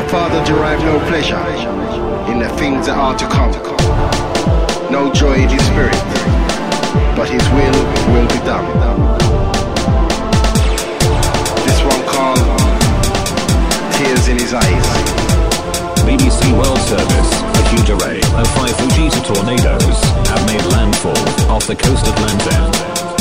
Father derive no pleasure in the things that are to come. No joy in his spirit, but his will be done. This one called Tears in His Eyes. BBC World Service, a huge array of 5 Fujita tornadoes have made landfall off the coast of Lanzan.